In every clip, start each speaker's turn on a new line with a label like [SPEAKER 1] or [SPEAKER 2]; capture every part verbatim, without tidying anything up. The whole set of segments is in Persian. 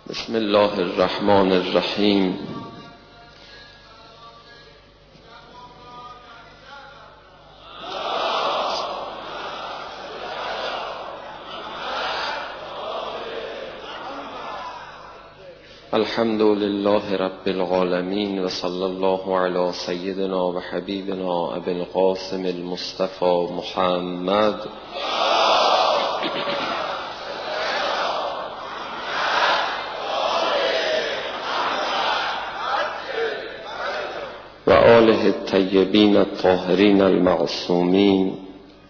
[SPEAKER 1] بسم الله الرحمن الرحیم. الحمد لله رب العالمین و صلی الله علی سیدنا و حبیبنا ابی القاسم المصطفى محمد و آله الطیبین الطاهرین المعصومین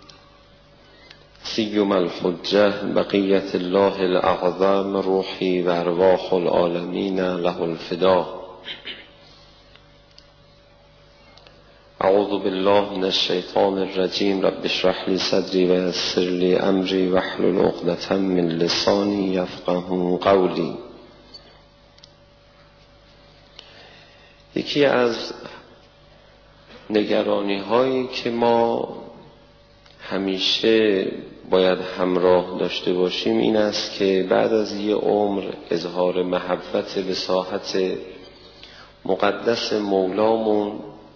[SPEAKER 1] سیما الحجة بقیة الله الاعظم روحی و ارواح العالمین له الفدا. اعوذ بالله من الشیطان الرجیم. رب اشرح لی صدری و یسر لی امری واحلل عقدة من لسانی یفقهوا قولی. یکی از نگرانی هایی که ما همیشه باید همراه داشته باشیم این است که بعد از یه عمر اظهار محبت به ساحت مقدس مولامون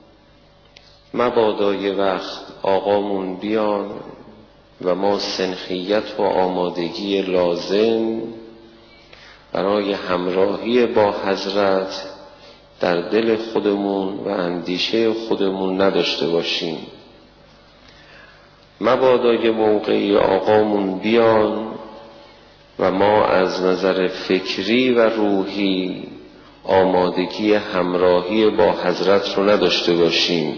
[SPEAKER 1] مبادا یه وقت آقامون بیان و ما سنخیت و آمادگی لازم برای همراهی با حضرت در دل خودمون و اندیشه خودمون نداشته باشیم. مبادا یه موقعی آقامون بیان و ما از نظر فکری و روحی آمادگی همراهی با حضرت رو نداشته باشیم.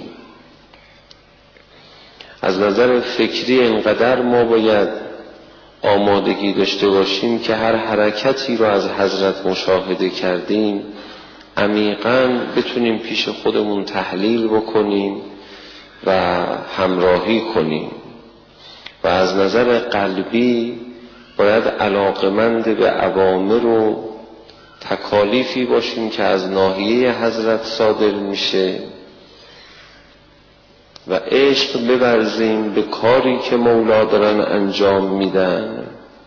[SPEAKER 1] از نظر فکری انقدر ما باید آمادگی داشته باشیم که هر حرکتی رو از حضرت مشاهده کردیم عمیقاً بتونیم پیش خودمون تحلیل بکنیم و همراهی کنیم و از نظر قلبی باید علاقمند به اوامر و تکالیفی باشیم که از ناحیه حضرت صادر میشه و عشق بورزیم به کاری که مولا دارن انجام میدن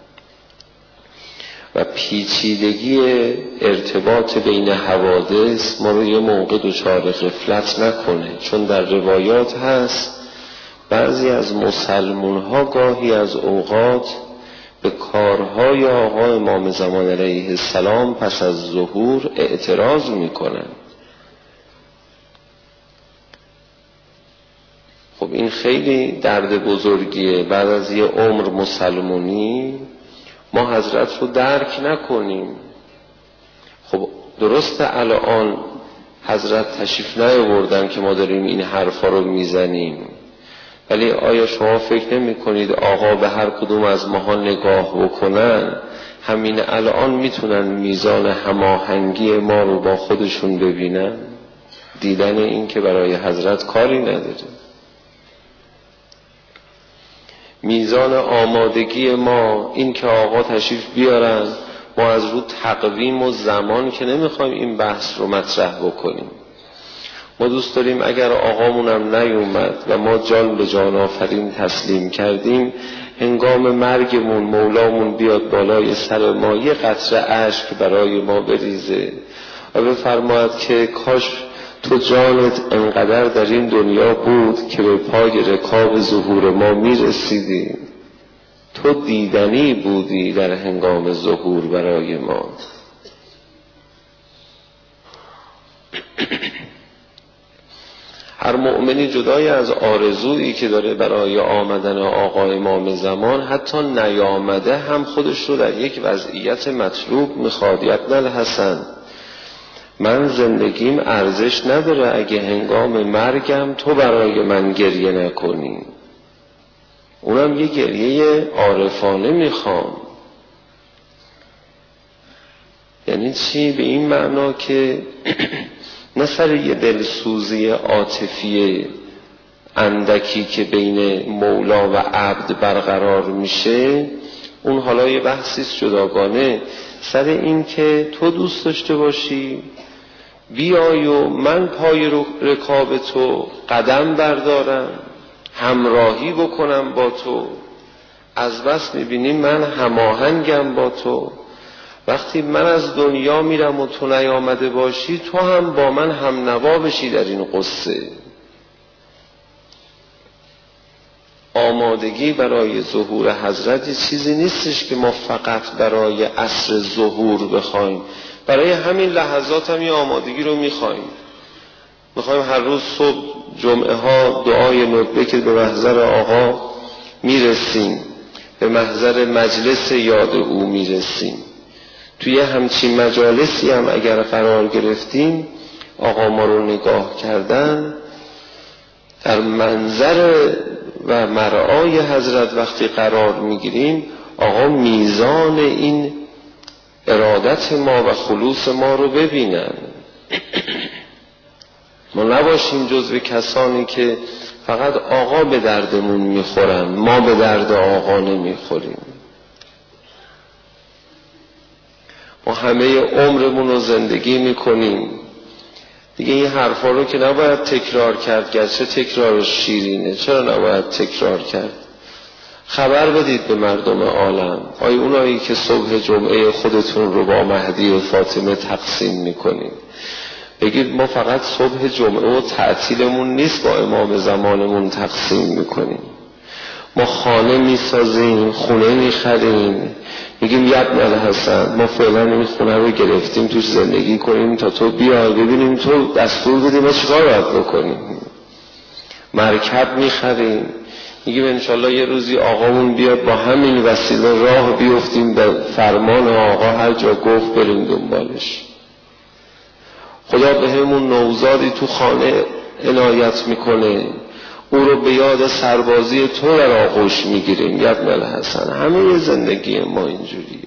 [SPEAKER 1] و پیچیدگی ارتباط بین حوادث ما رو یه موقع دچار غفلت نکنه. چون در روایات هست بعضی از مسلمون ها گاهی از اوقات به کارهای آقا امام زمان علیه السلام پس از ظهور اعتراض میکنن. خب این خیلی درد بزرگیه. بعد از یه عمر مسلمونی ما حضرت رو درک نکنیم. خب درسته الان حضرت تشریف نیاوردن که ما داریم این حرفا رو میزنیم، ولی آیا شما فکر نمی کنید آقا به هر کدوم از ماها نگاه بکنن همین الان میتونن میزان هماهنگی ما رو با خودشون ببینن؟ دیدن این که برای حضرت کاری نداره. میزان آمادگی ما این که آقا تشریف بیارن، ما از رو تقویم و زمان که نمیخوایم این بحث رو مطرح بکنیم. ما دوست داریم اگر آقامونم نیومد و ما جان به جان آفرین تسلیم کردیم هنگام مرگمون مولامون بیاد بالای سر ما یه قطره اشک برای ما بریزه و بفرماید که کاش تو جانت انقدر در این دنیا بود که به پای رکاب ظهور ما میرسیدی. تو دیدنی بودی در هنگام ظهور برای ما. هر مؤمنی جدای از آرزویی که داره برای آمدن آقا امام زمان حتی نیامده هم خودش رو در یک وضعیت مطلوب میخواد. ابن الحسن، من زندگیم ارزش نداره اگه هنگام مرگم تو برای من گریه نکنی. اونم یه گریه عارفانه میخوام. یعنی چی؟ به این معنا که نه سر یه دلسوزی عاطفی اندکی که بین مولا و عبد برقرار میشه، اون حالا یه بحثیست جداگانه، سر این که تو دوست داشته باشی بیای و من پای رکاب تو قدم بردارم، همراهی بکنم با تو. از بس میبینیم من هماهنگم با تو وقتی من از دنیا میرم و تو نیامده باشی، تو هم با من هم نوا بشی در این قصه. آمادگی برای ظهور حضرت چیزی نیستش که ما فقط برای عصر ظهور بخوایم، برای همین لحظات هم یه آمادگی رو میخوایم. میخوایم هر روز صبح جمعه ها دعای ندبه که به محضر آقا میرسیم، به محضر مجلس یاد او میرسیم. توی همچین مجالسی هم اگر قرار گرفتیم، آقا ما رو نگاه کردن، در منظر و مرعای حضرت وقتی قرار میگیریم، آقا میزان این ارادت ما و خلوص ما رو ببینن. ما نباشیم جزو کسانی که فقط آقا به دردمون میخورن، ما به درد آقا نمیخوریم. ما همه عمرمون رو زندگی میکنیم دیگه، این حرفا رو که نباید تکرار کرد، گرچه تکرارش شیرینه، چرا نباید تکرار کرد؟ خبر بدید به مردم عالم، آیا اونایی که صبح جمعه خودتون رو با مهدی و فاطمه تقسیم میکنید، بگید ما فقط صبح جمعه و تعطیلمون نیست با امام زمانمون تقسیم میکنیم. ما خانه میسازیم، خونه میخریم، میگیم یبن الحسن ما فعلا این خونه رو گرفتیم توش زندگی کنیم تا تو بیای ببینیم تو دستور بدیم ما چیکار باید بکنیم. مرکب میخریم، میگیم انشالله یه روزی آقامون بیاد با همین وسیله راه بیفتیم به فرمان آقا، هر جا گفت بریم دنبالش. خدا به همون نوزادی تو خانه عنایت میکنه، او رو به یاد سربازی تو در آغوش میگیریم یبن الحسن. همه زندگی ما اینجوریه.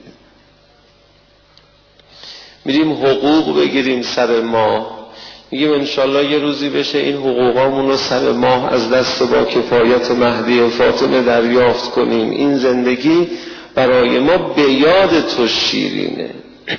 [SPEAKER 1] میریم حقوق بگیریم سر ماه، میگیم انشالله یه روزی بشه این حقوقامون رو سر ماه از دست با کفایت مهدی و فاطمه دریافت کنیم. این زندگی برای ما به یاد تو شیرینه.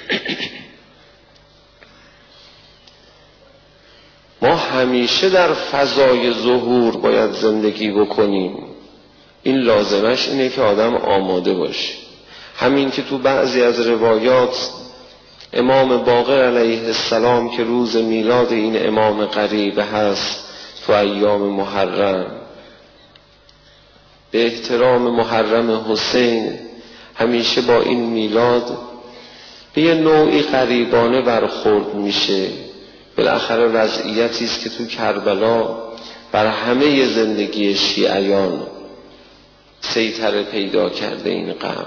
[SPEAKER 1] ما همیشه در فضای ظهور باید زندگی بکنیم. این لازمش اینه که آدم آماده باشه. همین که تو بعضی از روایات امام باقر علیه السلام که روز میلاد این امام قریب هست تو ایام محرم، به احترام محرم حسین همیشه با این میلاد به یه نوعی قریبانه برخورد میشه. بالاخره وضعیتی است که تو کربلا بر همه زندگی شیعیان سیطره پیدا کرده این غم.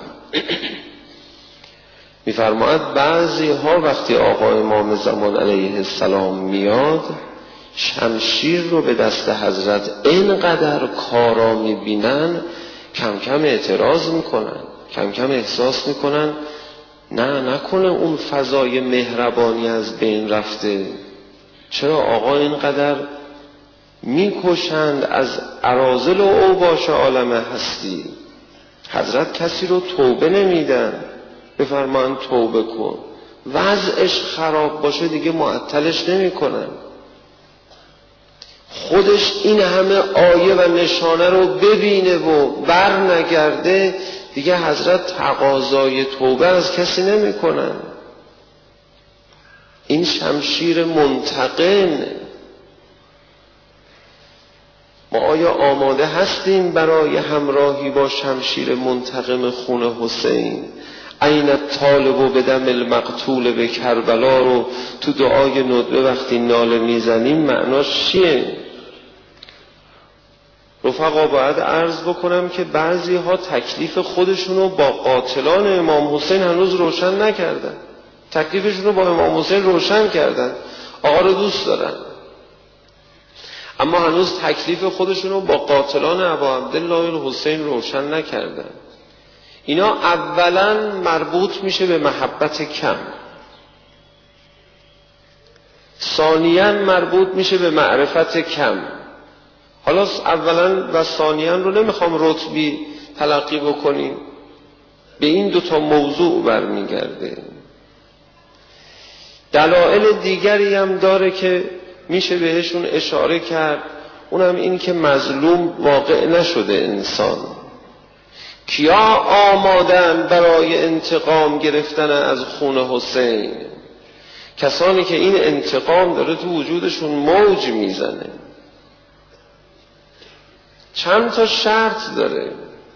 [SPEAKER 1] میفرماید بعضی ها وقتی آقا امام زمان علیه السلام میاد، شمشیر رو به دست حضرت اینقدر کارا میبینن، کم کم اعتراض میکنن، کم کم احساس میکنن نه نکنه اون فضای مهربانی از بین رفته. چرا آقا اینقدر میکشند از اراذل و اوباش عالم هستی؟ حضرت کسی رو توبه نمیدن، بفرمان توبه کن. وضعش خراب باشه دیگه معطلش نمی کنن. خودش این همه آیه و نشانه رو ببینه و بر نگرده، دیگه حضرت تقاضای توبه از کسی نمی کنن. این شمشیر منتقم. ما آیا آماده هستیم برای همراهی با شمشیر منتقم خون حسین؟ عین طالب و بدم المقتول به کربلا رو تو دعای ندبه وقتی ناله میزنیم معناش چیه؟ رفقا باید عرض بکنم که بعضی ها تکلیف خودشونو با قاتلان امام حسین هنوز روشن نکردن. تکلیفشونو با امام حسین روشن کردن، آقا رو دوست دارن، اما هنوز تکلیف خودشونو با قاتلان ابا عبدالله الحسین روشن نکردن. اینا اولا مربوط میشه به محبت کم، ثانیاً مربوط میشه به معرفت کم. حالا اولا و ثانیاً رو نمیخوام رتبی تلقی بکنیم، به این دوتا موضوع برمیگرده. دلایل دیگری هم داره که میشه بهشون اشاره کرد، اونم این که مظلوم واقع نشده انسان، کیا آمادن برای انتقام گرفتن از خون حسین؟ کسانی که این انتقام داره تو وجودشون موج میزنه. چند تا شرط داره.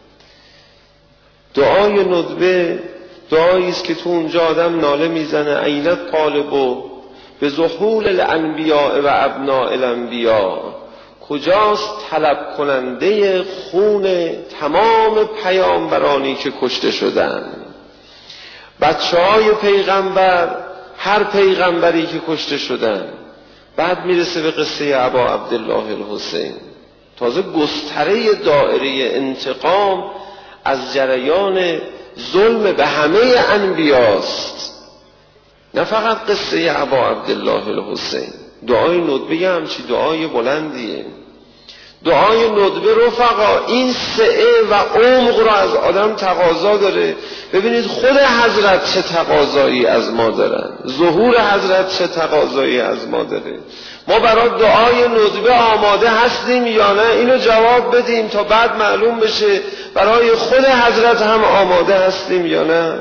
[SPEAKER 1] دعای ندبه دعایی است که تو اونجا آدم ناله میزنه عینت طالبو به ظهول الانبیاء و ابناء الانبیاء، کجاست طلب کننده خون تمام پیامبرانی که کشته شدن؟ بچه های پیغمبر، هر پیغمبری که کشته شدن. بعد میرسه به قصه ابا عبدالله الحسین. تازه گستره دائره انتقام از جریان ظلم به همه انبیاست، نه فقط قصه ابا عبدالله الحسین. دعای ندبه همچی دعای بلندیه. دعای ندبه رفقا این سعه و عمق رو از آدم تقاضا داره. ببینید خود حضرت چه تقاضایی از ما دارن، ظهور حضرت چه تقاضایی از ما داره. ما برای دعای ندبه آماده هستیم یا نه؟ اینو جواب بدیم تا بعد معلوم بشه برای خود حضرت هم آماده هستیم یا نه.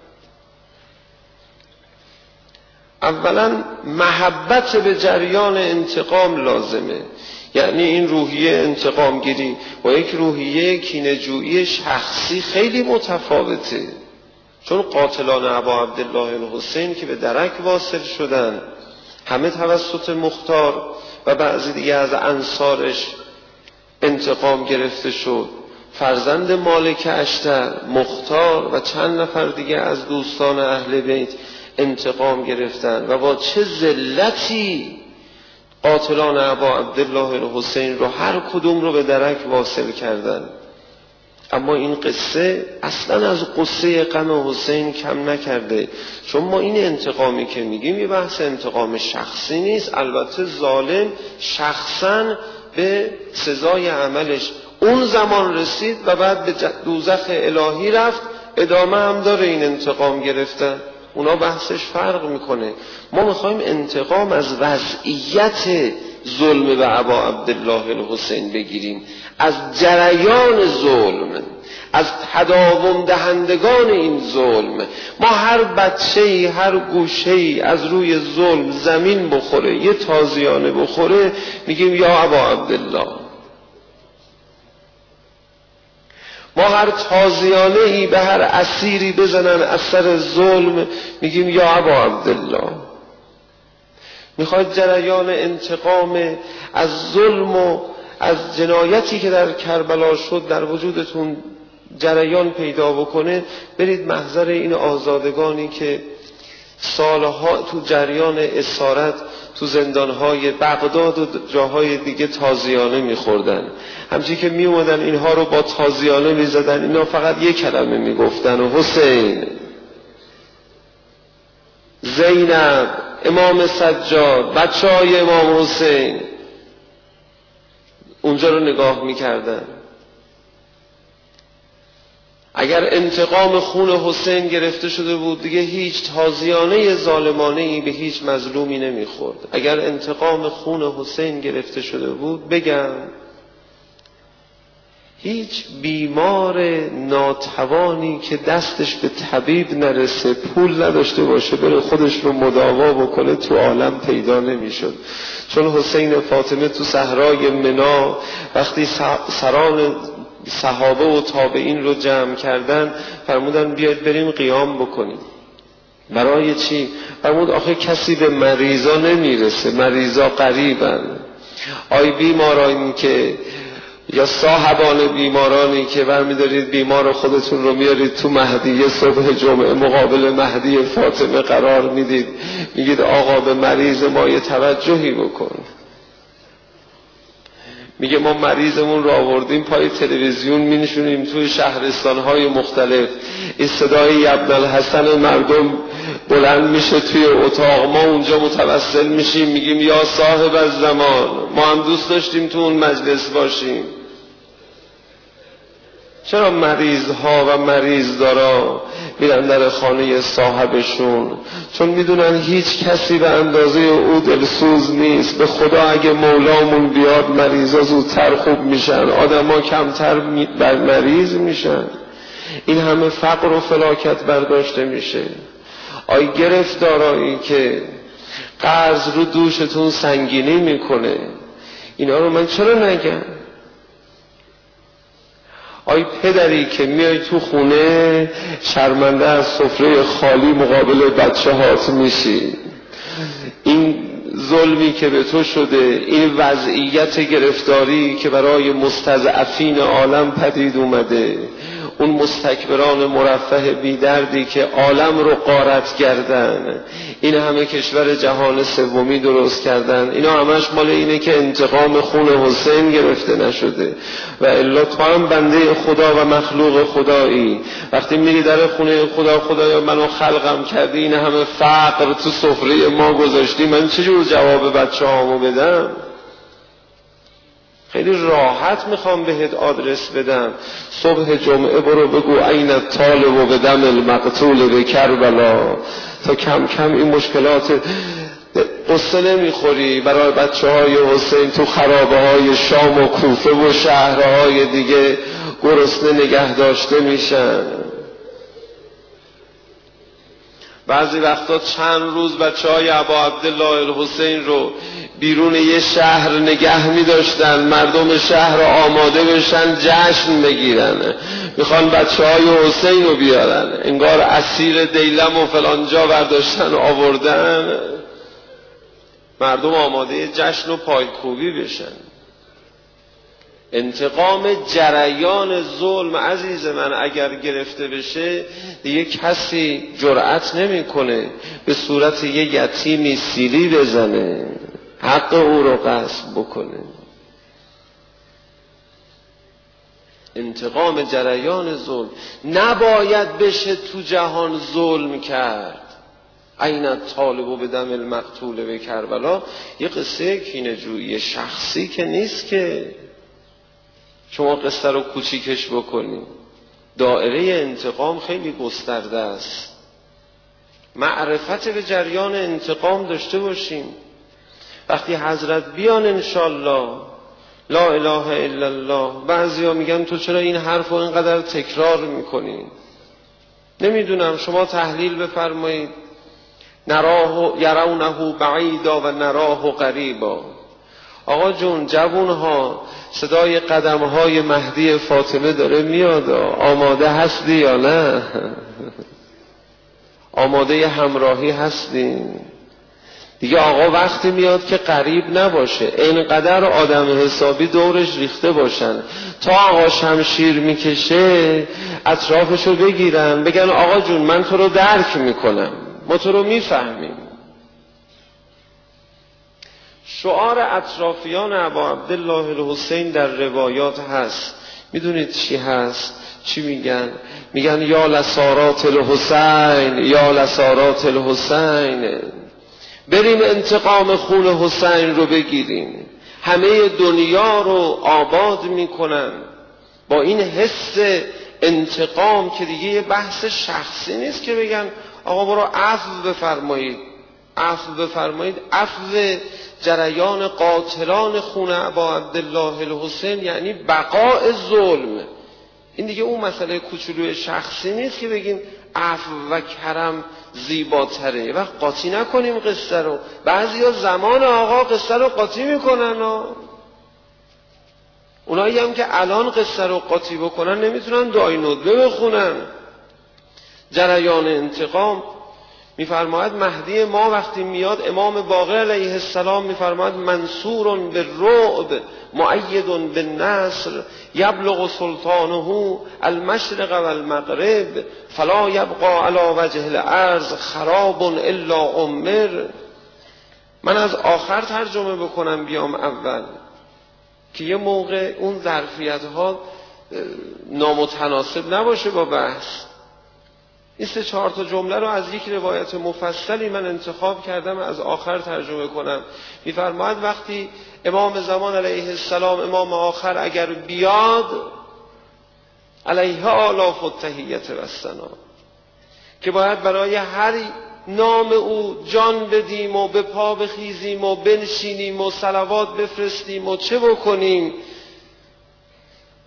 [SPEAKER 1] اولا محبت به جریان انتقام لازمه. یعنی این روحیه انتقام گیری با یک روحیه کینه‌جویی شخصی خیلی متفاوته. چون قاتلان ابا عبدالله الحسین که به درک واصل شدن، همه توسط مختار و بعضی دیگه از انصارش انتقام گرفته شد. فرزند مالک اشتر، مختار و چند نفر دیگه از دوستان اهل بیت انتقام گرفتن و با چه ذلتی قاتلان ابا عبدالله الحسین رو هر کدوم رو به درک واصل کردن. اما این قصه اصلا از قصه غم حسین کم نکرده. چون ما این انتقامی که میگیم یه بحث انتقام شخصی نیست. البته ظالم شخصا به سزای عملش اون زمان رسید و بعد به دوزخ الهی رفت. ادامه هم داره این انتقام گرفتن. اونا بحثش فرق میکنه. ما میخوایم انتقام از وضعیت ظلم به ابا عبدالله الحسین بگیریم، از جریان ظلم، از تداوم دهندگان این ظلم. ما هر بچه‌ای، هر گوشه‌ای از روی ظلم زمین بخوره، یه تازیانه بخوره، میگیم یا ابا عبدالله. ما هر تازیانه‌ای به هر اسیری بزنن از سر ظلم، میگیم یا ابا عبدالله. میخواید جریان انتقام از ظلم و از جنایتی که در کربلا شد در وجودتون جریان پیدا بکنه، برید محضر این آزادگانی که سالها تو جریان اسارت تو زندانهای بغداد و جاهای دیگه تازیانه میخوردن. همچنین که میومدن اینها رو با تازیانه میزدن، اینا فقط یک کلمه میگفتن و حسین، زینب، امام سجاد، بچه های امام حسین. اونجا رو نگاه میکردن. اگر انتقام خون حسین گرفته شده بود دیگه هیچ تازیانه ظالمانه‌ای به هیچ مظلومی نمیخورد. اگر انتقام خون حسین گرفته شده بود، بگم هیچ بیمار ناتوانی که دستش به طبیب نرسه، پول نداشته باشه بره خودش رو مداوا بکنه، تو عالم پیدا نمیشد. چون حسین فاطمه تو صحرای منا وقتی سران صحابه و تابعین رو جمع کردن، فرمودن بیاید بریم قیام بکنیم. برای چی؟ فرمود آخه کسی به مریضا نمیرسه، مریضا قریبن. آی بیمارانی که یا صاحبان بیمارانی که برمیدارید بیمار خودتون رو میارید تو مهدیه صبح جمعه مقابل مهدی فاطمه قرار میدید، میگید آقا به مریض ما یه توجهی بکن. میگه ما مریضمون رو آوردیم پای تلویزیون مینشونیم توی شهرستانهای مختلف، این صدای ابن الحسن مردم بلند میشه توی اتاق، ما اونجا متوسل میشیم میگیم یا صاحب الزمان، ما هم دوست داشتیم تو اون مجلس باشیم. چرا مریض ها و مریض دارا میرن در خانه صاحبشون؟ چون میدونن هیچ کسی به اندازه او دلسوز نیست. به خدا اگه مولامون بیاد مریضا زودتر خوب میشن، آدم ها کمتر بر مریض میشن. این همه فقر و فلاکت برداشته میشه؟ آی گرفتارایی که قرض رو دوشتون سنگینی میکنه، اینا رو من چرا نگم؟ آی پدری که میای تو خونه شرمنده از سفره خالی مقابل بچه هات میشی، این ظلمی که به تو شده، این وضعیت گرفتاری که برای مستضعفین عالم پدید اومده، اون مستکبران مرفه بیدردی که عالم رو غارت کردن، این همه کشور جهان سومی درست کردن، اینا همش مال اینه که انتقام خون حسین گرفته نشده. و الا تو هم بنده خدا و مخلوق خدایی، وقتی میری در خونه خدا، خدایا منو خلقم کردی، این همه فقر تو سفره ما گذاشتی، من چجور جواب بچه هامو بدم؟ خیلی راحت میخوام بهت آدرس بدم. صبح جمعه برو بگو این الطالب و بدم المقتول به کربلا، تا کم کم این مشکلات قصه نمیخوری برای بچه های حسین تو خرابه های شام و کوفه و شهرهای دیگه گرسنه نگه داشته میشن. بعضی وقتا چند روز بچه های ابا عبدالله الحسین رو بیرون یه شهر نگه می داشتن، مردم شهر آماده بشن جشن بگیرن، میخوان بچه های حسین رو بیارن، انگار اسیر دیلم و فلانجا برداشتن آوردن، مردم آماده جشن و پایکوبی بشن. انتقام جریان ظلم عزیز من اگر گرفته بشه دیگه کسی جرأت نمیکنه به صورت یه یتیمی سیلی بزنه، حق او رو غصب بکنه. انتقام جریان ظلم نباید بشه تو جهان ظلم کرد. این الطالب و بدم المقتول به کربلا یه قصه کینه‌جویی شخصی که نیست که شما قصه رو کوچیکش بکنید. دائره انتقام خیلی گسترده است. معرفت به جریان انتقام داشته باشیم. وقتی حضرت بیان انشالله لا اله الا الله، بعضیا میگن تو چرا این حرف رو اینقدر تکرار میکنی؟ نمیدونم، شما تحلیل بفرمایید. نراه یرونه بعیدا و نراه قریبا. آقا جون، جوونها صدای قدمهای مهدی فاطمه داره میاد، آماده هستی یا نه؟ آماده همراهی هستیم دیگه؟ آقا وقتی میاد که قریب نباشه، اینقدر آدم حسابی دورش ریخته باشن تا آقا شمشیر میکشه اطرافشو بگیرن بگن آقا جون من تو رو درک میکنم، ما تو رو میفهمیم. شعار اطرافیان ابا عبدالله الحسین در روایات هست، میدونید چی هست؟ چی میگن؟ میگن یا لسارات الحسین، یا لسارات الحسین، بریم انتقام خون حسین رو بگیریم. همه دنیا رو آباد میکنن با این حس انتقام که دیگه یه بحث شخصی نیست که بگن آقا برو عفو بفرمایید، عفو بفرمایید. عفو جریان قاتلان خون ابا عبدالله الحسین یعنی بقاء ظلم. این دیگه اون مسئله کوچولوی شخصی نیست که بگیم عفو و کرم زیباتره. وقت قاطی نکنیم قصه رو. بعضیا زمان آقا قصه رو قاطی میکنن و اونایی هم که الان قصه رو قاطی بکنن نمیتونن دعای ندبه بخونن. جریان انتقام میفرماید مهدی ما وقتی میاد، امام باقر علیه السلام میفرماید منصور بالرعب مؤید بالنصر یبلغ سلطانه المشرق والمغرب فلا یبقى علی وجه الارض خراب الا عمر. من از آخر ترجمه بکنم بیام اول که یه موقع اون ظرفیت ها نامتناسب نباشه با بحث. این سه چهار تا جمله رو از یک روایت مفصلی من انتخاب کردم از آخر ترجمه کنم. میفرماید وقتی امام زمان علیه السلام، امام آخر اگر بیاد، علیه آلاف التحیت و الثنا، که باید برای هر نام او جان بدیم و به پا بخیزیم و بنشینیم و صلوات بفرستیم و چه بکنیم.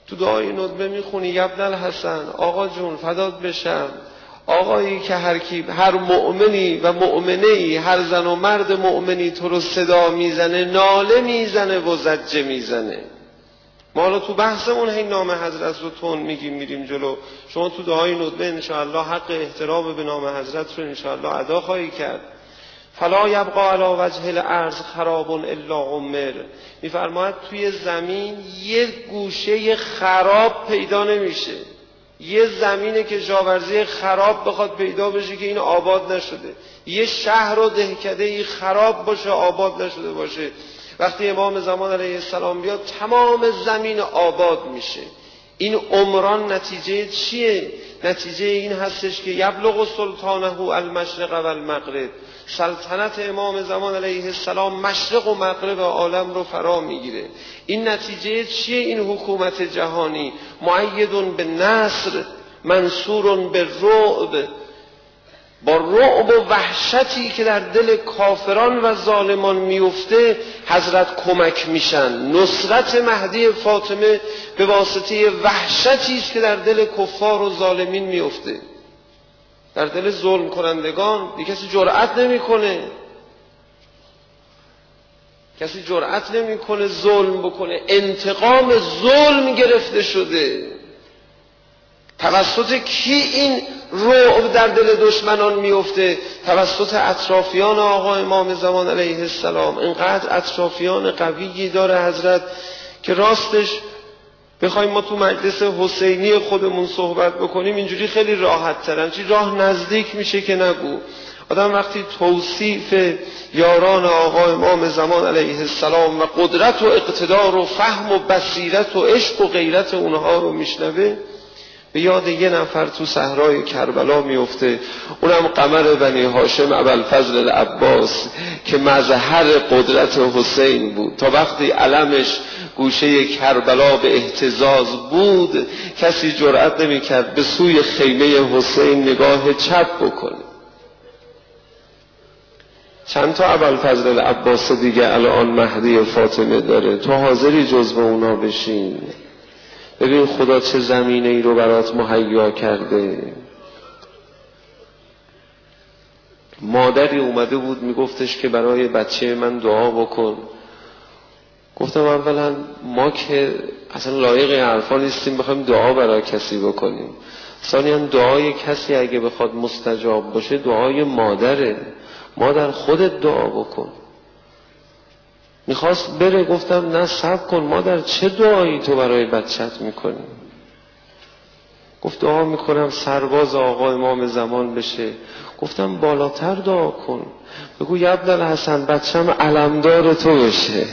[SPEAKER 1] تو دعای ندبه میخونی یبن الحسن، آقا جون فدات بشم، آقایی که هر کی هر مؤمنی و مؤمنه‌ای، هر زن و مرد مؤمنی تو رو صدا میزنه، ناله میزنه و زجه میزنه. ما حالا تو بحثمون هی نام حضرت رو تون میگیم میریم جلو. شما تو دعای ندبه انشاءالله حق احترام به نام حضرت رو انشاءالله ادا خواهی کرد. فلا یبقى علی وجه الارض خراب الا عمر. میفرماید توی زمین یه گوشه خراب پیدا نمیشه، یه زمینه که جاورزی خراب بخواد پیدا بشه که این آباد نشده، یه شهر و دهکده خراب باشه آباد نشده باشه. وقتی امام زمان علیه السلام بیاد تمام زمین آباد میشه. این عمران نتیجه چیه؟ نتیجه این هستش که یبلغ سلطانه المشرق و المغرب، سلطنت امام زمان علیه السلام مشرق و مغرب عالم رو فرا میگیره. این نتیجه چیه؟ این حکومت جهانی مؤید به نصر منصور به رعب، با رعب و وحشتی که در دل کافران و ظالمان میفته حضرت کمک میشن. نصرت مهدی فاطمه به واسطه وحشتی است که در دل کفار و ظالمین میفته. در دل ظلم کنندگان دیگه کسی جرأت نمیکنه، کسی جرأت نمیکنه ظلم بکنه. انتقام ظلم گرفته شده. توسط کی این رعب در دل دشمنان میفته؟ توسط اطرافیان آقا امام زمان علیه السلام. اینقدر اطرافیان قویی داره حضرت که راستش بخوایم ما تو مجلس حسینی خودمون صحبت بکنیم اینجوری خیلی راحت ترن، چی راه نزدیک میشه که نگو. آدم وقتی توصیف یاران آقا امام زمان علیه السلام و قدرت و اقتدار و فهم و بصیرت و عشق و غیرت اونها رو میشنوه به یاد یه نفر تو صحرای کربلا میفته، اونم قمر بنی هاشم ابوالفضل العباس که مظهر قدرت حسین بود. تا وقتی علمش گوشه کربلا به اهتزاز بود کسی جرأت نمی‌کرد به سوی خیمه حسین نگاه چپ بکنه. چند تا ابوالفضل العباس دیگه الان مهدی فاطمه داره، تو حاضری جزو اونا بشین؟ ببین خدا چه زمینه ای رو برات مهیا کرده. مادری اومده بود میگفتش که برای بچه من دعا بکن. گفتم اولا ما که اصلا لایق این حرفا نیستیم بخوایم دعا برای کسی بکنیم. ثانیاً دعای کسی اگه بخواد مستجاب باشه دعای مادره. مادر خودت دعا بکن. میخواست بره، گفتم نه صبر کن مادر، چه دعایی تو برای بچت میکنی؟ گفت دعا میکنم سرباز آقا امام زمان بشه. گفتم بالاتر دعا کن، بگو یبن الحسن بچم علمدار تو بشه.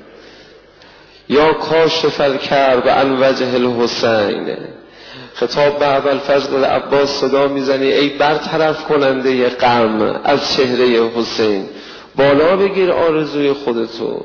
[SPEAKER 1] یا کاشف الکرب عن وجه الحسین. خطاب به ابوالفضل العباس صدا میزنی ای برطرف کننده غم از چهره حسین، بالا بگیر آرزوی خودتو.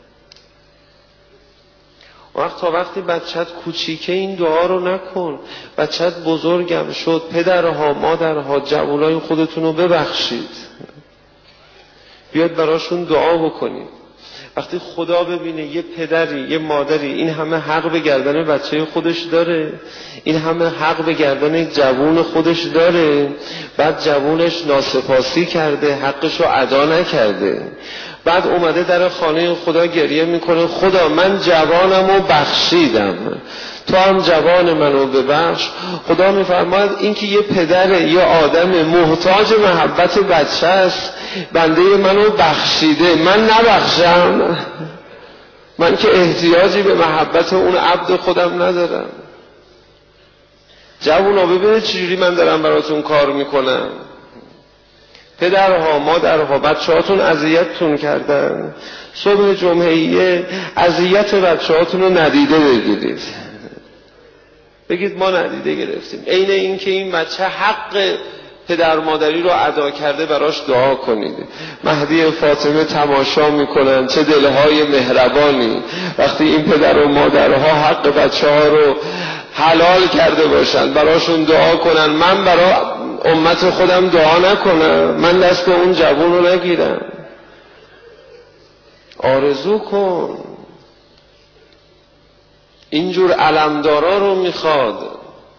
[SPEAKER 1] وقت تا وقتی بچت کوچیکه این دعا رو نکن. بچت بزرگم شد، پدرها مادرها جوانای خودتون رو ببخشید، بیاد براشون دعا بکنید. وقتی خدا ببینه یه پدری یه مادری این همه حق به گردن بچه خودش داره، این همه حق به گردن جوون خودش داره، بعد جوونش ناسپاسی کرده، حقش رو ادا نکرده، بعد اومده در خانه خدا گریه میکنه خدا من جوانم رو بخشیدم تو هم جوان منو ببخش. خدا میفرماید این که یه پدر یه آدم محتاج محبت بچه است، بنده منو بخشیده، من نبخشم؟ من که احتیاجی به محبت اون عبد خودم ندارم. جوونا ببینید چجوری من دارم براتون کار میکنم. پدرها مادرها بچه هاتون اذیتتون کردن، صبح جمعهیه اذیت بچه هاتون رو ندیده بگیرید، بگید ما ندیده گرفتیم. عین این که این بچه حق پدر مادری رو ادا کرده براش دعا کنید. مهدی فاطمه تماشا میکنن چه دلهای مهربانی وقتی این پدر و مادرها حق بچه ها رو حلال کرده باشن براشون دعا کنن. من برای امت خودم دعا نکنم؟ من دست اون جوون رو نگیرم؟ آرزو کن. اینجور علمدارا رو میخواد.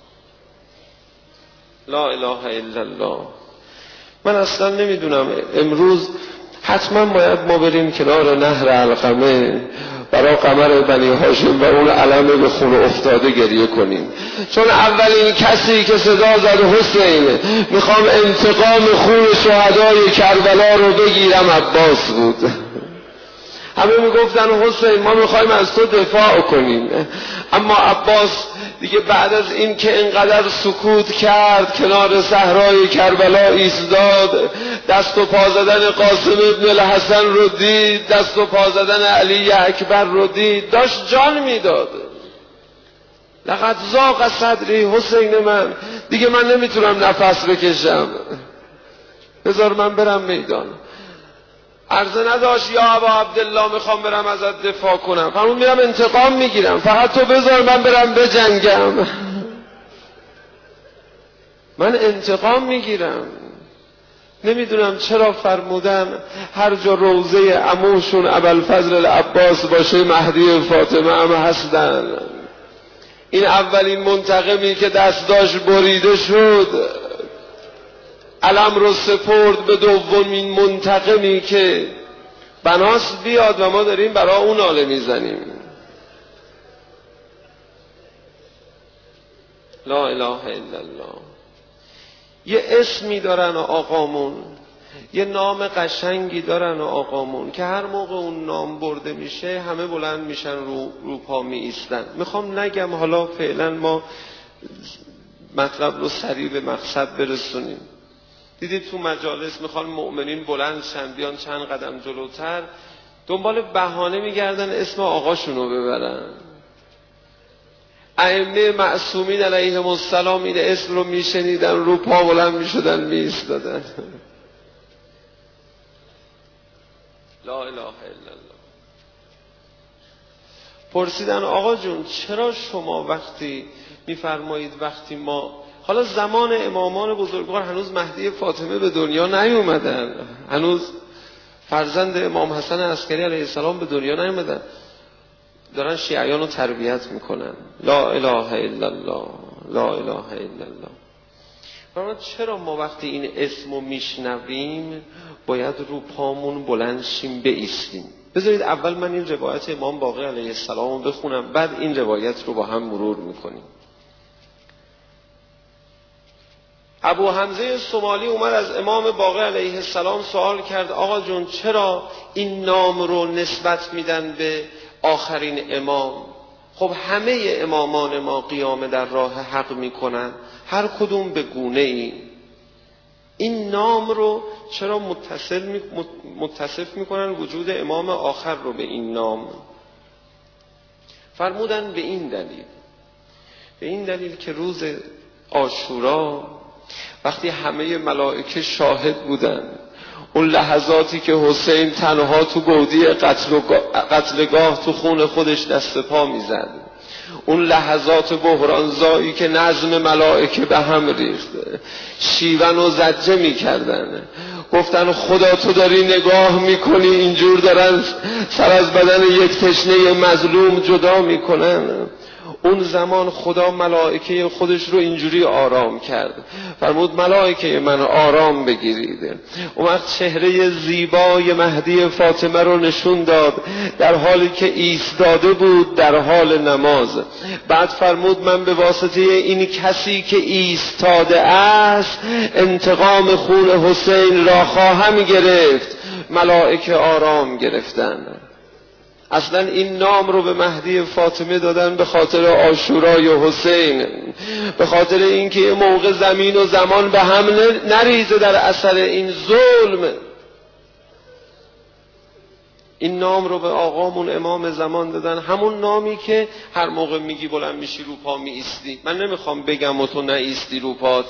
[SPEAKER 1] لا اله الا الله. من اصلا نمیدونم امروز حتما باید ما بریم کنار نهر علقمه برای قمر بنی هاشم و اون علم به خون افتاده گریه کنیم، چون اولین کسی که صدا زد حسین میخوام انتقام خون شهدای کربلا رو بگیرم عباس بود. همه میگفتن حسین ما میخوایم از تو دفاع کنیم، اما عباس دیگه بعد از این که انقدر سکوت کرد کنار صحرای کربلا ایستاد، دست و پا زدن قاسم ابن الحسن رو دید، دست و پا زدن علی اکبر رو دید، داشت جان میداد. لقد ضاق صدری، حسین من دیگه من نمیتونم نفس بکشم، بذار من برم میدان. عرضه نداشت یا ابا عبدالله میخوام برم ازت دفاع کنم، فرمود میرم انتقام میگیرم، فقط تو بذار من برم بجنگم. من انتقام میگیرم. نمیدونم چرا فرمودن هر جا روضه عموشون ابوالفضل العباس باشه مهدی فاطمه هم هستن. این اولین منتقمی که دستاش بریده شد علم رو سپرد به دومین منتقمی که بناس بیاد و ما داریم برای اون ناله میزنیم. لا اله الا الله. یه اسمی دارن آقامون، یه نام قشنگی دارن آقامون که هر موقع اون نام برده میشه همه بلند میشن رو, رو پا می ایستن. میخوام نگم، حالا فعلا ما مطلب رو سریع به مقصد برسونیم. دیدید تو مجالس میخوان مؤمنین بلند شن بیان چند قدم جلوتر، دنبال بهانه میگردن اسم آقاشونو ببرن. ائمه معصومین علیهم السلام این اسم رو میشنیدن رو پا بلند میشدن میایستادن. لا اله الا الله. پرسیدن آقا جون چرا شما وقتی میفرمایید وقتی ما، حالا زمان امامان بزرگوار هنوز مهدی فاطمه به دنیا نیومدن، هنوز فرزند امام حسن عسکری علیه السلام به دنیا نیومدن، دارن شیعیان رو تربیت میکنن. لا اله الا الله، لا اله الا الله. فرمان چرا ما وقتی این اسمو میشنویم باید رو پامون بلند شیم بایستیم؟ بذارید اول من این روایت امام باقر علیه السلام رو بخونم، بعد این روایت رو با هم مرور میکنیم. ابو حمزه صومالی اومد از امام باقر علیه السلام سوال کرد آقا جون چرا این نام رو نسبت میدن به آخرین امام؟ خب همه امامان ما قیام در راه حق میکنن، هر کدوم به گونه ای. این نام رو چرا متصل می... متصف میکنن وجود امام آخر رو به این نام؟ فرمودن به این دلیل، به این دلیل که روز عاشورا وقتی همه ملائکه شاهد بودن، اون لحظاتی که حسین تنها تو گودی قتلگاه تو خون خودش دست پا میزد، اون لحظات بحرانزایی که نظم ملائکه به هم ریخت، شیون و زجه میکردن، گفتن خدا تو داری نگاه میکنی اینجور دارن سر از بدن یک تشنه مظلوم جدا میکنن. اون زمان خدا ملائکه خودش رو اینجوری آرام کرد، فرمود ملائکه من آرام بگیرید. اون وقت چهره زیبای مهدی فاطمه رو نشون داد در حالی که ایستاده بود در حال نماز. بعد فرمود من به واسطه این کسی که ایستاده است انتقام خون حسین را خواهم گرفت. ملائکه آرام گرفتن. اصلا این نام رو به مهدی فاطمه دادن به خاطر عاشورای حسین، به خاطر اینکه یه موقع زمین و زمان به هم نریزه در اثر این ظلم. این نام رو به آقامون امام زمان دادن، همون نامی که هر موقع میگی بلند میشی رو پا می ایستی. من نمیخوام بگم و تو نایستی رو پات.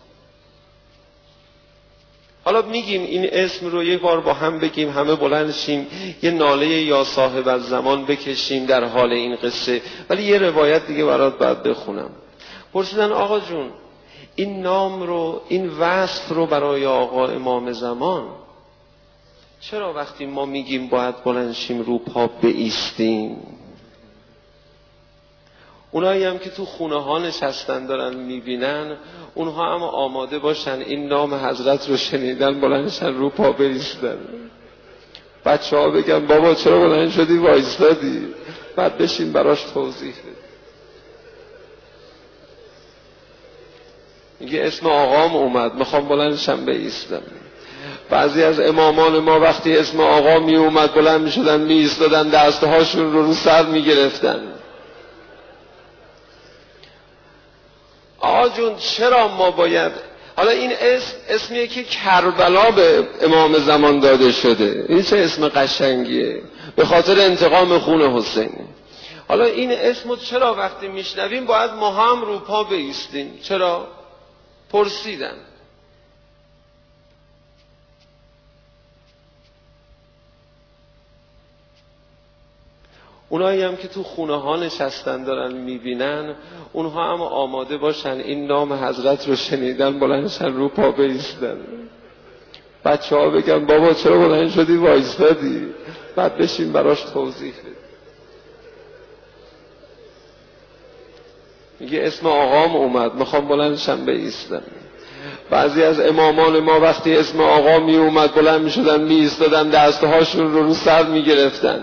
[SPEAKER 1] حالا میگیم این اسم رو یک بار با هم بگیم، همه بلند شیم یه ناله یا صاحب از زمان بکشیم در حال این قصه. ولی یه روایت دیگه برات باید بخونم. پرسیدن آقا جون این نام رو، این وصف رو برای آقا امام زمان چرا وقتی ما میگیم باید بلند شیم رو پا بایستیم؟ اونایی هم که تو خونه ها نشستن دارن میبینن، اونها هم آماده باشن این نام حضرت رو شنیدن بلندشن رو پا بایستن. بچه ها بگن بابا چرا بلند شدی وایستادی؟ بعد بشین براش توضیح بده. میگه اسم آقام اومد میخوام بلندشم بایستم. بعضی از امامان ما وقتی اسم آقا می اومد بلند می شدن می ایستادن، دستهاشون رو رو سر می گرفتن. آقا جون چرا ما باید، حالا این اسم اسمیه که کربلا به امام زمان داده شده، این چه اسم قشنگیه، به خاطر انتقام خون حسین. حالا این اسمو چرا وقتی میشنویم باید ما هم رو پا بایستیم؟ چرا؟ پرسیدن. اونایی هم که تو خونه ها نشستن دارن میبینن، اونها هم آماده باشن این نام حضرت رو شنیدن بلندشن رو پا بایستن. بچه ها بگن بابا چرا بلند شدی وایستادی؟ بعد بشین براش توضیح بده. میگه اسم آقام اومد میخوام بلندشم بایستم. بعضی از امامان ما وقتی اسم آقا می اومد بلند می شدن می ایستادن، دستهاشون رو رو سر می گرفتن.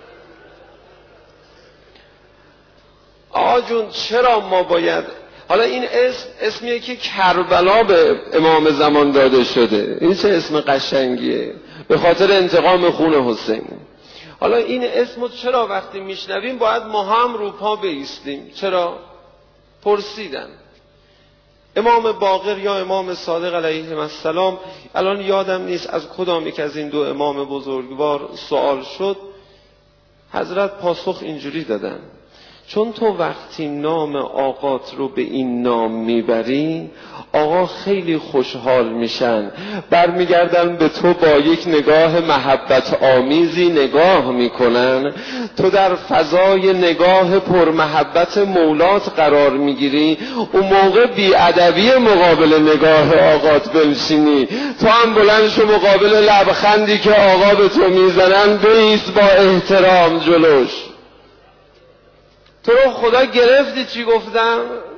[SPEAKER 1] آقا جون چرا ما باید، حالا این اسم اسمیه که کربلا به امام زمان داده شده، این چه اسم قشنگیه، به خاطر انتقام خون حسین. حالا این اسمو چرا وقتی میشنویم باید ما هم رو پا بایستیم؟ چرا؟ پرسیدن. امام باقر یا امام صادق علیه السلام، الان یادم نیست از کدام یک از این دو امام بزرگوار سوال شد، حضرت پاسخ اینجوری دادن: چون تو وقتی نام آقات رو به این نام میبری، آقا خیلی خوشحال میشن، برمیگردن به تو با یک نگاه محبت آمیزی نگاه میکنن، تو در فضای نگاه پر محبت مولات قرار میگیری، اون موقع بی‌ادبی مقابل نگاه آقات بنشینی، تو هم بلند شو مقابل لبخندی که آقا به تو میزنن بایست با احترام جلوش. تو رو خدا گرفتی چی گفتم؟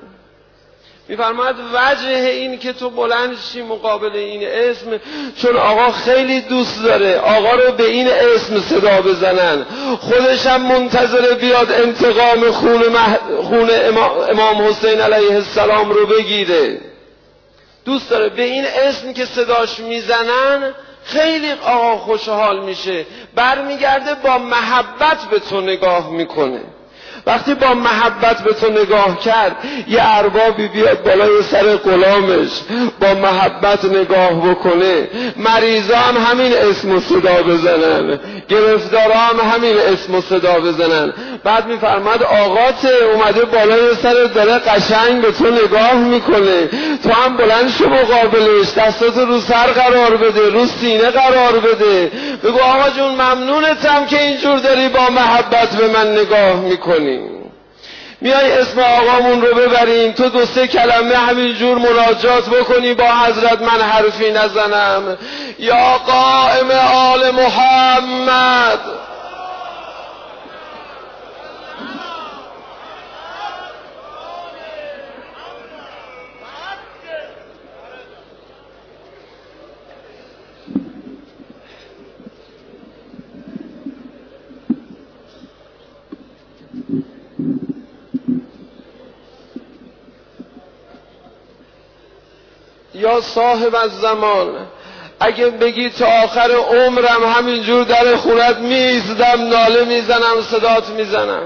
[SPEAKER 1] میفرماید وجه این که تو بلند شی مقابل این اسم، چون آقا خیلی دوست داره آقا رو به این اسم صدا بزنن، خودش هم منتظر بیاد انتقام خون, مح... خون امام حسین علیه السلام رو بگیره. دوست داره به این اسم که صداش میزنن خیلی آقا خوشحال میشه، برمیگرده با محبت به تو نگاه میکنه. وقتی با محبت به تو نگاه کرد، یه اربابی بیاد بالای سر غلامش با محبت نگاه بکنه، مریضا هم همین اسم و صدا بزنن، گرفتارا هم همین اسم و صدا بزنن، بعد میفرماد آقات اومده بالای سر داره قشنگ به تو نگاه میکنه، تو هم بلند شو مقابلش، دستاتو رو سر قرار بده، رو سینه قرار بده، بگو آقا جون ممنونتم که اینجور داری با محبت به من نگاه میکنی. میای اسم آقامون رو ببریم، تو دو سه کلمه همینجور مناجات بکنی با حضرت، من حرفی نزنم، یا قائم آل محمد، یا صاحب الزمان، اگه بگی تا آخر عمرم همینجور در خونت میزدم، ناله میزنم، صدات میزنم.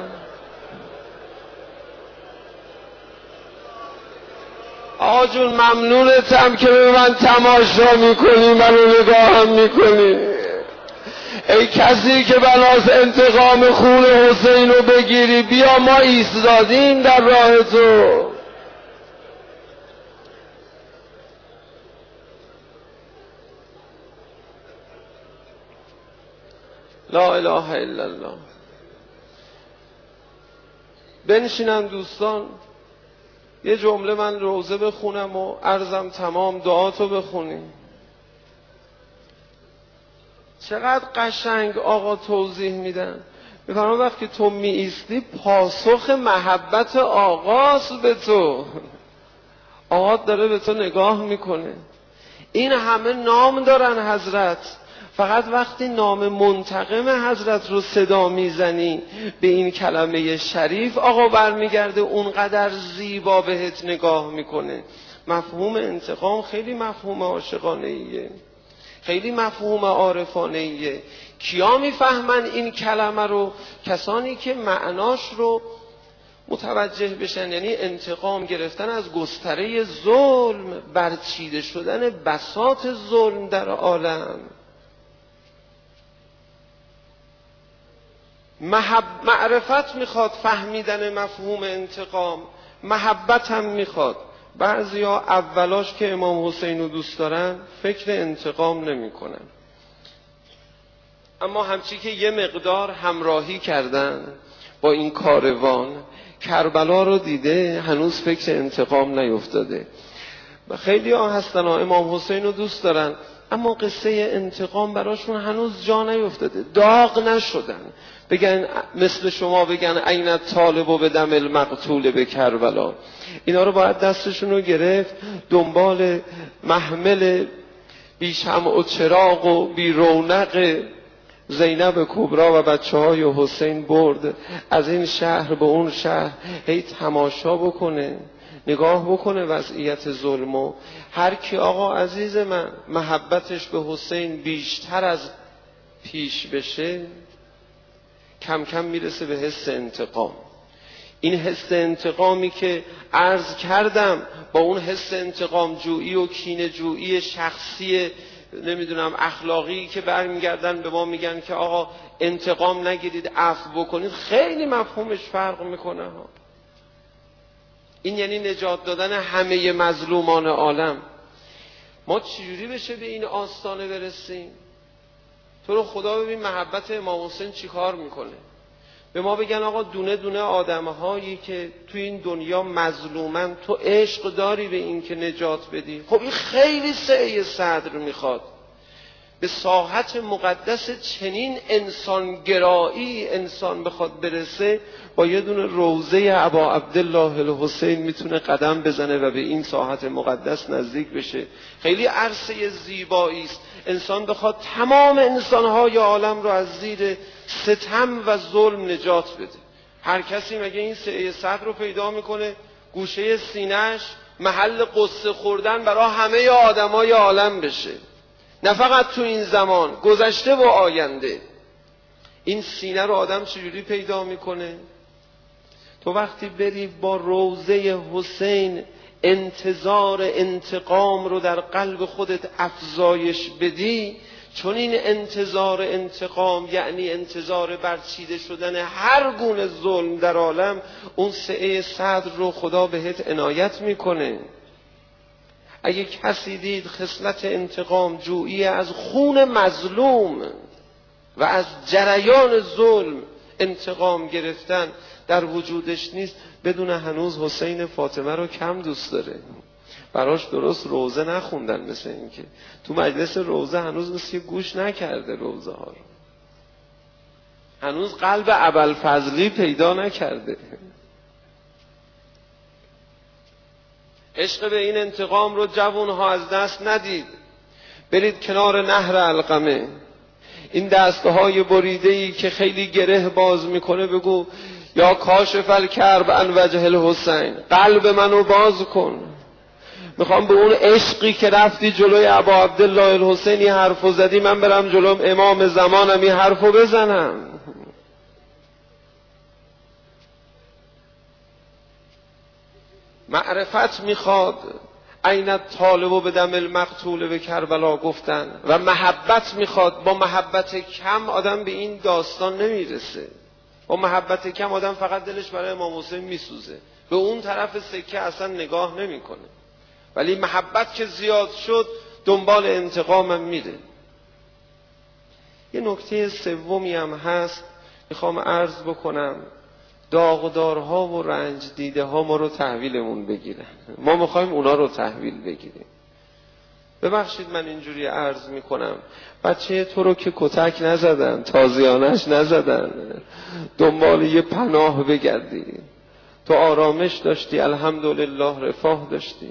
[SPEAKER 1] آقا جون ممنونتم که به من تماشا میکنی، منو نگاهم میکنی. ای کسی که بناس انتقام خون حسین رو بگیری، بیا ما ایستادیم در راه تو. لا اله الا الله. بنشینم دوستان، یه جمله من روزه بخونم و عرضم تمام، دعاتو بخونیم. چقدر قشنگ آقا توضیح میدن. میفرمان وقتی تو می ایستی پاسخ محبت آقاست به تو. آقا داره به تو نگاه میکنه. این همه نام دارن حضرت، فقط وقتی نام منتقم حضرت رو صدا میزنی به این کلمه شریف، آقا برمیگرده اونقدر زیبا بهت نگاه میکنه. مفهوم انتقام خیلی مفهوم عاشقانه ایه، خیلی مفهوم عارفانه ایه. کیا میفهمن این کلمه رو؟ کسانی که معناش رو متوجه بشن، یعنی انتقام گرفتن از گستره ظلم، برچیده شدن بساط ظلم در عالم. محب... معرفت میخواد فهمیدن مفهوم انتقام، محبت هم میخواد. بعضیا اولاش که امام حسین رو دوست دارن فکر انتقام نمی کنن، اما همچی که یه مقدار همراهی کردن با این کاروان، کربلا رو دیده هنوز فکر انتقام نیفتاده. و خیلی ها هستن ها امام حسین رو دوست دارن اما قصه انتقام براشون هنوز جا نیفتاده، داغ نشدن. بگن مثل شما بگن عین طالب و به دم المقتول به کربلا. اینا رو باید دستشون رو گرفت، دنبال محمل بی شمع و چراغ و بی رونق زینب کبرا و بچه های حسین برد، از این شهر به اون شهر هی تماشا بکنه، نگاه بکنه وضعیت ظلمو. هر کی آقا عزیز من محبتش به حسین بیشتر از پیش بشه، کم کم میرسه به حس انتقام. این حس انتقامی که عرض کردم با اون حس انتقام جویی و کینه جویی شخصی نمیدونم اخلاقی که برمیگردن به ما میگن که آقا انتقام نگیرید، عفو بکنید، خیلی مفهومش فرق میکنه ها. این یعنی نجات دادن همه مظلومان عالم. ما چجوری بشه به این آستانه برسیم؟ تو رو خدا ببین محبت امام حسین چی کار میکنه. به ما بگن آقا دونه دونه آدمهایی که تو این دنیا مظلومن تو عشق داری به این که نجات بدی. خب این خیلی سعی صدر میخواد. به ساحت مقدس چنین انسانگرایی انسان بخواد برسه، با یه دونه روضه ابا عبدالله الحسین میتونه قدم بزنه و به این ساحت مقدس نزدیک بشه. خیلی عرصه زیبایی است. انسان بخواد تمام انسانهای عالم رو از زیر ستم و ظلم نجات بده. هر کسی مگه این سعی صدر رو پیدا میکنه گوشه سینه‌اش محل قصه خوردن برای همه آدمای عالم بشه، نه فقط تو این زمان، گذشته و آینده. این سینه رو آدم چجوری پیدا میکنه؟ تو وقتی بری با روضه حسین انتظار انتقام رو در قلب خودت افزایش بدی، چون این انتظار انتقام یعنی انتظار برچیده شدن هر گونه ظلم در عالم، اون سعه صدر رو خدا بهت عنایت میکنه. اگه کسی دید خصلت انتقام جویی از خون مظلوم و از جریان ظلم انتقام گرفتن در وجودش نیست، بدون هنوز حسین فاطمه رو کم دوست داره. براش درست روزه نخوندن، مثل این که تو مجلس روزه هنوز مثل گوش نکرده روزه ها رو، هنوز قلب ابوالفضلی پیدا نکرده. عشق به این انتقام رو جوانها از دست ندید. برید کنار نهر علقمه، این دستهای بریده‌ای که خیلی گره باز میکنه بگو یا کاشف الکرب عن وجه الحسین، قلب منو باز کن. میخوام به اون عشقی که رفتی جلوی ابا عبدالله الحسینی حرفو زدی، من برم جلوم امام زمانم این حرفو بزنم. معرفت میخواد. عین طالب و به دم المقتول به کربلا گفتن. و محبت میخواد. با محبت کم آدم به این داستان نمیرسه. با محبت کم آدم فقط دلش برای امام حسین میسوزه، به اون طرف سکه اصلا نگاه نمیکنه. ولی محبت که زیاد شد دنبال انتقامم میره. یه نکته سومی هم هست میخوام عرض بکنم. داغدارها و رنج دیده ها ما رو تحویلمون بگیرن، ما میخوایم اونا رو تحویل بگیریم. ببخشید من اینجوری عرض میکنم، بچه تو رو که کتک نزدن، تازیانش نزدن، دنبال یه پناه بگردی، تو آرامش داشتی، الحمدلله رفاه داشتی.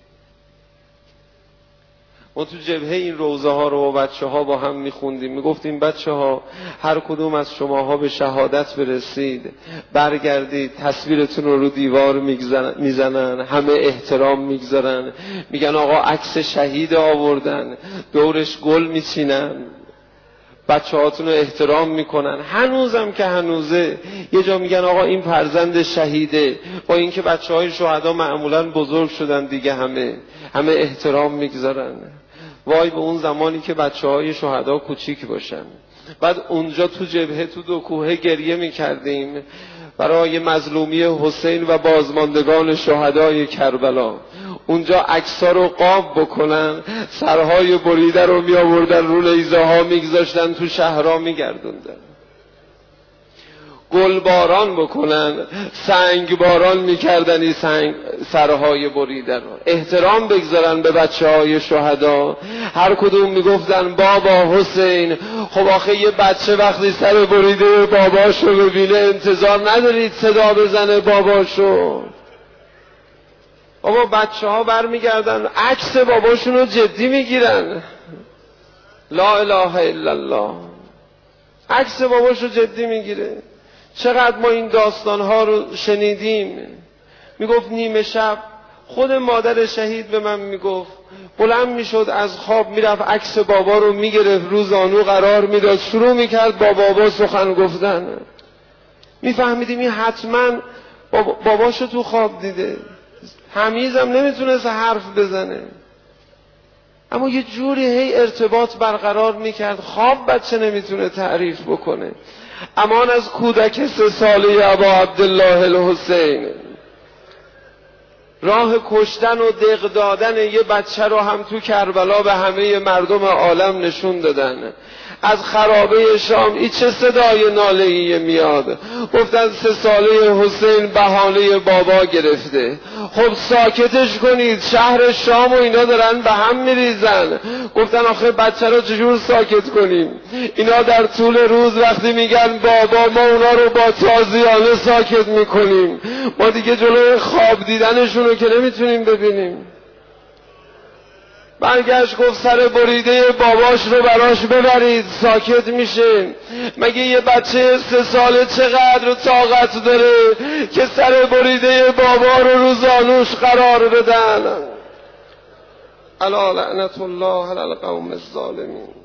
[SPEAKER 1] ما تو جبهه این روزه ها رو با بچه ها با هم میخوندیم، میگفتیم بچه ها هر کدوم از شماها به شهادت برسید برگردید، تصویرتون رو رو دیوار میزنن، همه احترام میگذارن، میگن آقا عکس شهید آوردن، دورش گل میچینن، بچه هاتون رو احترام میکنن. هنوزم که هنوزه یه جا میگن آقا این فرزند شهیده، با اینکه بچه های شهدا معمولا بزرگ شدن دیگه، همه همه احترام میگذارن. وای به اون زمانی که بچه های شهدا کوچیک باشن. بعد اونجا تو جبهه تو دو کوهه گریه میکردیم برای مظلومی حسین و بازماندگان شهدای کربلا. اونجا عکس‌ها رو قاب بکنن، سرهای بریده رو می آوردن رو نیزه ها میگذاشتن، تو شهرها میگردوندن. گل باران بکنن، سنگ باران میکردن این سنگ سرهای بریده رو. احترام بگذارن به بچه های شهدا. هر کدوم میگفتن بابا حسین. خب آخه یه بچه وقتی سر بریده باباشو ببینه انتظار ندارید صدا بزنه باباشو. بابا بچه ها بر میگردن عکس باباشون رو جدی میگیرن. لا اله الا الله. عکس باباشو جدی میگیره. چقدر ما این داستان ها رو شنیدیم. میگفت نیمه شب خود مادر شهید به من میگفت بلند میشد از خواب میرفت عکس بابا رو میگرفت رو زانو قرار میداد، شروع میکرد با بابا سخن گفتن. میفهمیدیم این حتما بابا باباشو تو خواب دیده. حمیزم نمیتونست حرف بزنه، اما یه جوری هی ارتباط برقرار میکرد. خواب بچه نمیتونه تعریف بکنه. امان از کودک سه ساله ابا عبدالله الحسین. راه کشتن و دق دادن یه بچه رو هم تو کربلا به همه مردم عالم نشون دادن. از خرابه شام این چه صدای ناله‌ای میاد؟ گفتن سه ساله حسین بهانه بابا گرفته. خب ساکتش کنید، شهر شام و اینا دارن به هم میریزن. گفتن آخه بچه رو چجور ساکت کنیم؟ اینا در طول روز وقتی میگن بابا ما اونا رو با تازیانه ساکت میکنیم، ما دیگه جلوی خواب دیدنشون رو که نمیتونیم ببینیم. برگشت گفت سر بریده باباش رو براش ببرید، ساکت میشه. مگه یه بچه سه ساله چقدر طاقت داره که سر بریده بابا رو رو زانوش قرار بدن؟ الا لعنت الله علی القوم الظالمین.